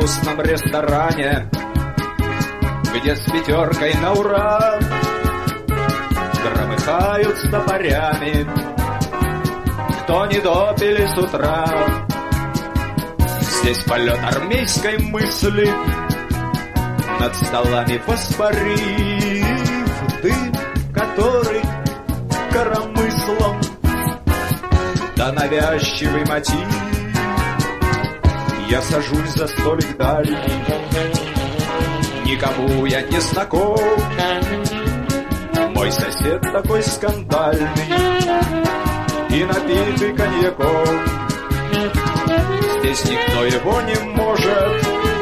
вкусном ресторане, где с пятеркой на ура громыхают с топорями, кто не допили с утра. Здесь полет армейской мысли, над столами воспарив дым, который коромыслом да навязчивый мотив. Я сажусь за столик дальний, никому я не знаком. Мой сосед такой скандальный и напитый коньяком. Здесь никто его не может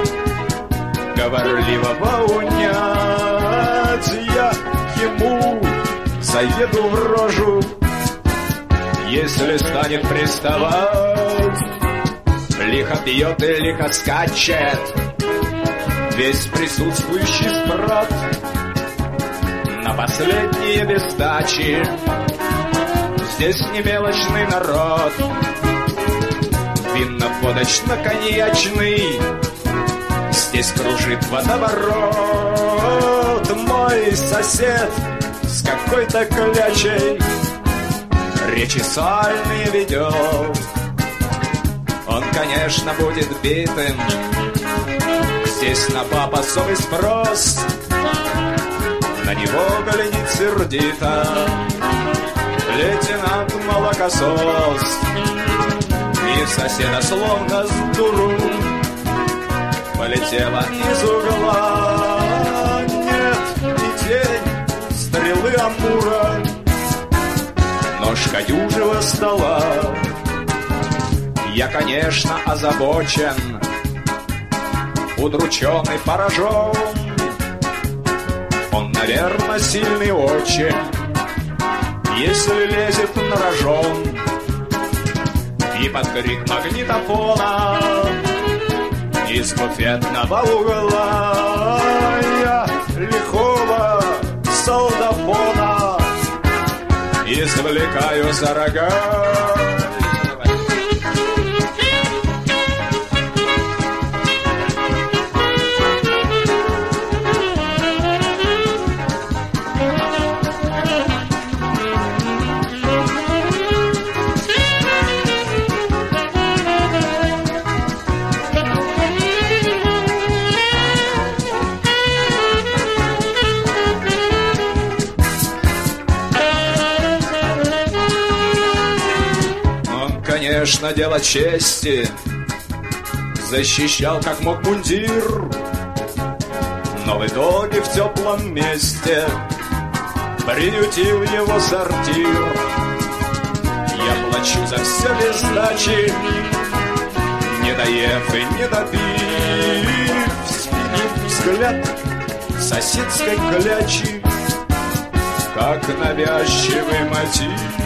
говорливого унять. Я ему заеду в рожу, если станет приставать. Лихо пьет и лихо скачет весь присутствующий сброд на последние бесдачи. Здесь не мелочный народ, винно-водочно-коньячный, здесь кружит водоворот. Мой сосед с какой-то клячей речи сальные ведет. Он, конечно, будет битым, здесь на баб особый спрос, на него голенит сердито лейтенант Молокосос. И соседа словно с дуру полетела из угла. Нет, не тень стрелы Амура, нож каюжего стола. Я, конечно, озабочен, удручен и поражен. Он, наверное, сильный очень, если лезет на рожон. И под крик магнитофона из буфетного угла я лихого солдафона извлекаю за рога. Конечно, дело чести защищал как мог мундир, но в итоге в теплом месте приютил его сортир. Я плачу за все без сдачи, не доев и не допив, сменив взгляд соседской клячи, как навязчивый мотив.